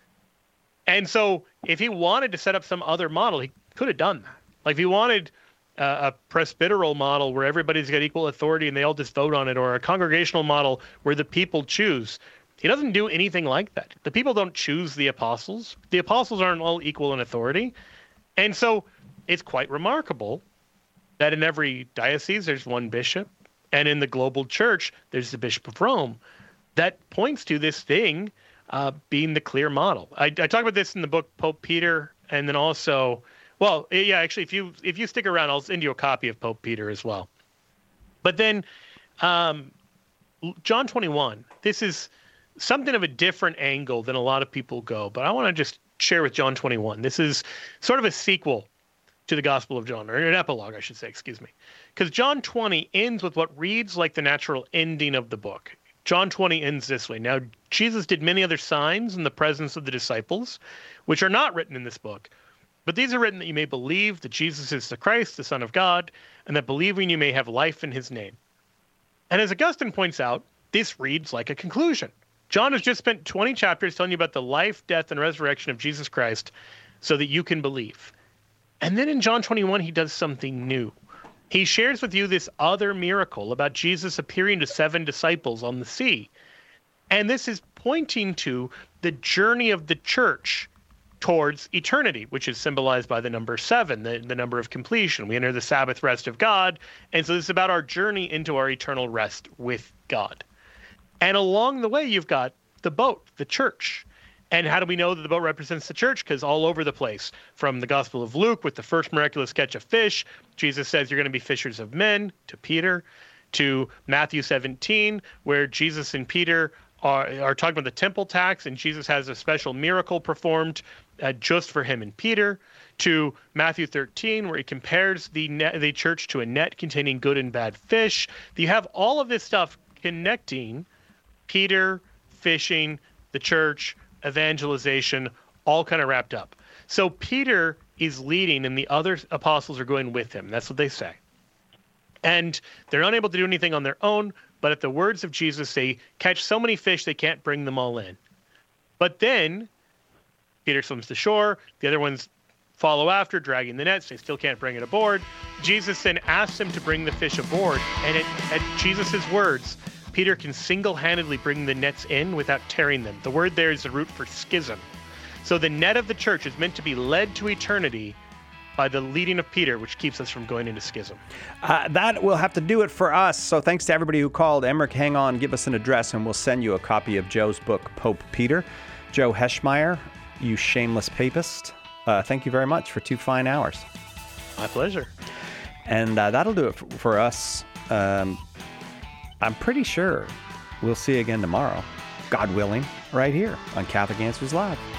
And so if he wanted to set up some other model, he could have done that. Like if he wanted uh, a presbyteral model where everybody's got equal authority and they all just vote on it, or a congregational model where the people choose, he doesn't do anything like that. The people don't choose the apostles. The apostles aren't all equal in authority. And so it's quite remarkable that in every diocese there's one bishop, and in the global church there's the Bishop of Rome. That points to this thing uh, being the clear model. I, I talk about this in the book Pope Peter, and then also, well, yeah, actually, if you if you stick around, I'll send you a copy of Pope Peter as well. But then um, John twenty-one, this is something of a different angle than a lot of people go, but I want to just share with John twenty-one. This is sort of a sequel to the Gospel of John, or an epilogue, I should say, excuse me. Because John twenty ends with what reads like the natural ending of the book. John twenty ends this way. Now, Jesus did many other signs in the presence of the disciples, which are not written in this book. But these are written that you may believe that Jesus is the Christ, the Son of God, and that believing you may have life in his name. And as Augustine points out, this reads like a conclusion. John has just spent twenty chapters telling you about the life, death, and resurrection of Jesus Christ so that you can believe. And then in John twenty-one, he does something new. He shares with you this other miracle about Jesus appearing to seven disciples on the sea. And this is pointing to the journey of the church towards eternity, which is symbolized by the number seven, the, the number of completion. We enter the Sabbath rest of God. And so this is about our journey into our eternal rest with God. And along the way, you've got the boat, the church. And how do we know that the boat represents the church? Because all over the place, from the Gospel of Luke with the first miraculous catch of fish, Jesus says you're going to be fishers of men, to Peter, to Matthew seventeen, where Jesus and Peter are, are talking about the temple tax, and Jesus has a special miracle performed uh, just for him and Peter, to Matthew thirteen, where he compares the net, the church to a net containing good and bad fish. You have all of this stuff connecting Peter, fishing, the church, evangelization, all kind of wrapped up. So Peter is leading and the other apostles are going with him. That's what they say. And they're unable to do anything on their own, but at the words of Jesus, they catch so many fish they can't bring them all in. But then Peter swims to shore, the other ones follow after, dragging the nets. They still can't bring it aboard. Jesus then asks them to bring the fish aboard, and at, at Jesus' words, Peter can single-handedly bring the nets in without tearing them. The word there is the root for schism. So the net of the church is meant to be led to eternity by the leading of Peter, which keeps us from going into schism. Uh, that will have to do it for us. So thanks to everybody who called. Emmerich, hang on, give us an address, and we'll send you a copy of Joe's book, Pope Peter. Joe Heschmeyer, you shameless papist, uh, thank you very much for two fine hours. My pleasure. And uh, that'll do it for, for us. Um, I'm pretty sure we'll see you again tomorrow, God willing, right here on Catholic Answers Live.